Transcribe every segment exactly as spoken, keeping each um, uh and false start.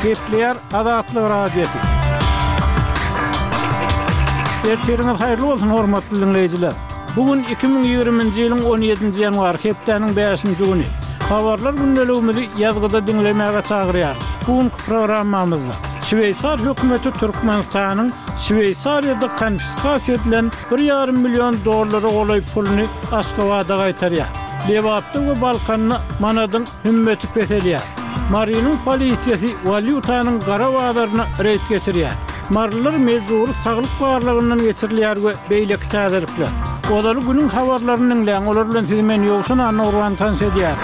Kepler Azatlyk Radiosu. Erteriňiz haýyrly bolsun hormatly dinleýijiler. Bugün iki bin ýygrüminji ýylyň on ýedinji ýanwar hepdeniň beşinji güni. Habarlar günneligimizi ýazgyda dinlemäge çagyrýar. Bugünkü programmamyzda Şweýsar hökümeti Türkmenistanyň Şweýsariýada konfiskasiýa edilen bir ýarym million dollary goly puluny Aşgabatda gaýtarýar. Lewapda we Balkanyny manadyň hümmeti peselýär. Marynyň polisiýasy valyutanyň gara wagtlaryna reýt geçirýär. Marlylar mezur saglyk barlygyndan geçirilýär we beýleki täziripler. Olary günüň habarlarynyň läň olar bilen sizmen ýogşun anawran tanşedýär.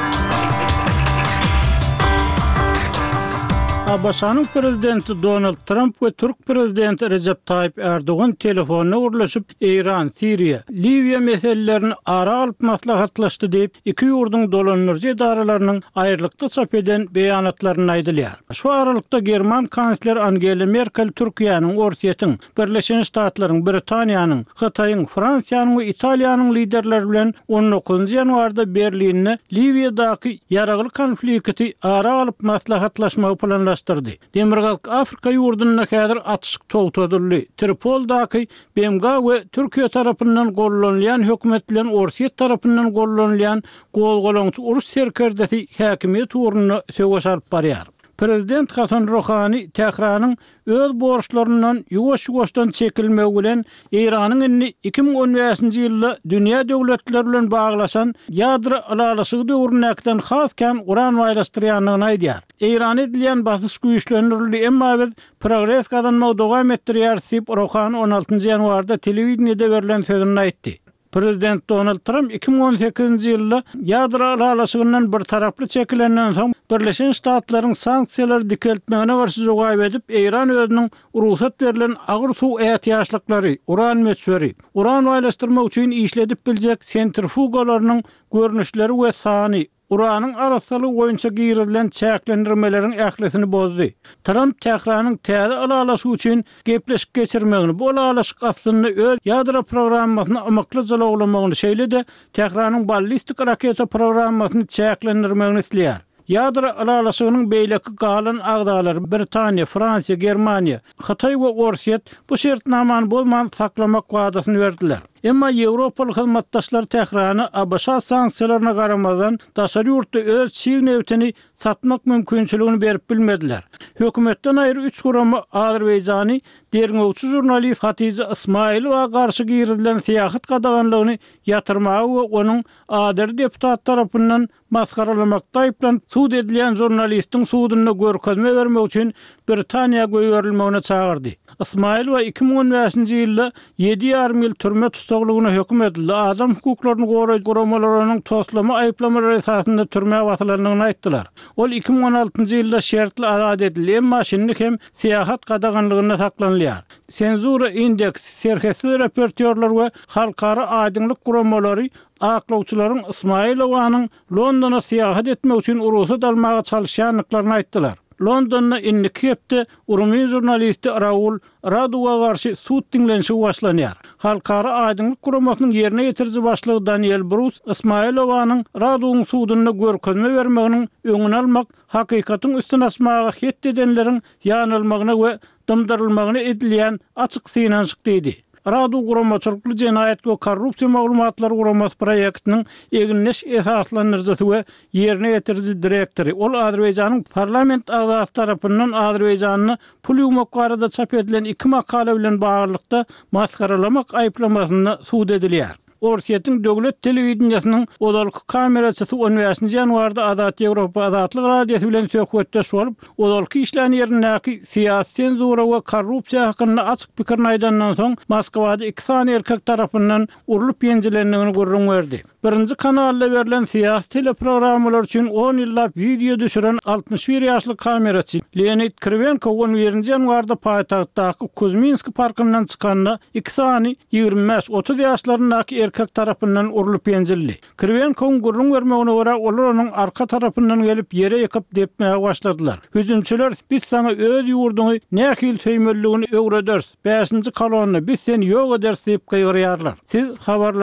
Abaşanyň prezidenti Donald Trump we Türk prezidenti Recep Tayyip Erdoğan telefonna urlaşyp İran, Siriýa, Liviýa meselelerini ara alyp maslahatlaşdy diýip iki ýurduň dolanyrjy edaralarynyň aýrylykda çap eden beýanatlaryny aýdylýar. Şu aralykda German kansler Angela Merkel Türkiýanyň, Orsiýetiň, Birleşen Ştatlaryň, Britaniýanyň, Hytaýyň, Fransiýanyň we Italiýanyň liderleri bilen on dokuzunji ýanwarda Berlinne Liviýadaky ýaragly konflikti ara alyp maslahatlaşmagy planlaşdy. Demirgalk Afrika ýurduna häzir atışyk togtadyldy. Tripoldaky B M G we Türkiýe tarapyndan gollanýan hökümet bilen Orsiýet tarapyndan gollanýan golgolaňçy uruş serkerdesi häkimiýet uruny söwüş alyp barýar. Prezident Hasan Rohani Tehranyň öz borçlaryndan ýuwaş-ýuwaşdan çekilmegi bilen Iranyň inni iki bin on beşinji ýylda dünýä döwletleri bilen baglaşan ýadro alalaşygy döwrünäkden hasken uran waýlaşdyrýanlygyny aýdýar. İran edilen basyş güýçlendirildi, emma biz progres kazanmagy dowam etdirýär diýip Rohani on altynji ýanwarda telewizionyada berilen sözünde aýtdy. Prezident Donald Trump iki bin on sekizinji ýylda ýadro alalaşygyndan bir taraply çekilenden soň Birleşen Ştatlaryň sanksiýalary dikeltmegine garşy jogap edip, İran özüniň ruhsat berilen agyr suw ähtiýaçlyklary, uran möçberi, uran waýlaşdyrmak üçin işledip biljek sentrifugalarynyň görnüşleri we sany uranyň arasaly goýunça giýrilen çäklendirmeleriň ählesini bozdy. Trump Tehranyň täze alalaşy üçin gepleşik geçirmegini, bu alalaşyk aslynda öz ýadro programmasyny amykly jalaglamagyny şeýle-de Tehranyň ballistik raketa programmasyny çäklendirmegini isleýär. Ýadro alalaşygynyň beýleki galan agdalary Britaniýa, Fransiýa, Germaniýa, Hytaý we Orsiýet bu şertnamany bolman saklamak wadasyny berdiler. Emma Ýewropalyk hyzmatdaşlar Tehrany A B S sanksiýalaryna garamadan daşary ýurtda öz çiğnewtini satmak mümkinçiligini berip bilmediler. Hökümetden aýry üç guramy Azerbaýjany derňewçi jurnalist Hatice Ismailowa garşy giýrilen syýasat gadaganlygyny ýatyrmagy we onuň ader deputat tarapyndan maskaralamakda aýplan suud edilen jurnalistiň suudyna görkezme bermek üçin Britaniýa göýberilmegine çagyrdy. Ismailowa iki bin on beşinji ýylda ýedi ýarym ýyl türme tutuglygyna hökm edildi. Adam hukuklaryny goraýjy guramalarynyň toslama aýplamary esasynda türme watylanlygyny aýtdylar. Ol iki bin on altynji ýylda şertli azat edildi, emma şimdi hem syýasat gadaganlygyna saklanýar. Senzura indeks, serhesli reportyorlar we halkara aýdyňlyk guramalary aklawçylaryň Ismailowanyň Londona syýasat etmek üçin urusat almaga çalışýanlyklaryny aýtdylar. Londonda inni kepde Urumyn jurnalisti Raul Raduwa garşy suud dinlenşi başlanýar. Halkara aýdyňlyk guramasynyň ýerine ýetirji başlygy Daniel Bruce Ismailowanyň Raduwyň suudyna görkezme bermeginiň öňüni almak, hakykatyň üstüne asmaga het edenleriň ýanylmagyna we dymdyrylmagyna edilýän açyk synanşyk diýdi. Radu guramaçylykly jenaýat we korrupsiýa maglumatlary guramasy proýektiniň eginleş esaslandyrjysy we ýerine ýetirji direktori. Ol Azerbaýjanyň parlament agaty tarapyndan Azerbaýjanyny pul ýumak barada çap edilen iki makale bilen baglykda maskaralamak aýplamasyna suud edilýär. Orsiýetiň döwlet telewizionysynyň odalyk kameraçysy on beşinji ýanwarda Azat Ýewropa Azatlyk Radiosu bilen söhbetde şolup, odalyk işlerini ýerindäki syýasy senzura we korrupsiýa hakynda açyk pikirini aýdandan soň Moskwada iki sany erkek tarapyndan urulyp ýenjilendigini görüň berdi. Birinji kanalda berilen syýasy teleprogrammalar üçin on ýyllap video düşüren altmış bir ýaşly kameraçy Leonid Krivenko on birinji ýanwarda paýtagtdaky Kuzminski parkyndan çykanda iki sany ýygrimi beş otuz ýaşlaryndaky erkek tarapyndan urulyp ýenjildi. Krivenkoň gurrun bermegine görä olar onuň arka tarapyndan gelip ýere ýykyp depmäge başladylar. Hüjümçüler biz sana öz ýurduňy nähil söýmelligini öwreders, beşinji kolonny biz seni ýok eders diýip gaýrýarlar. Siz habar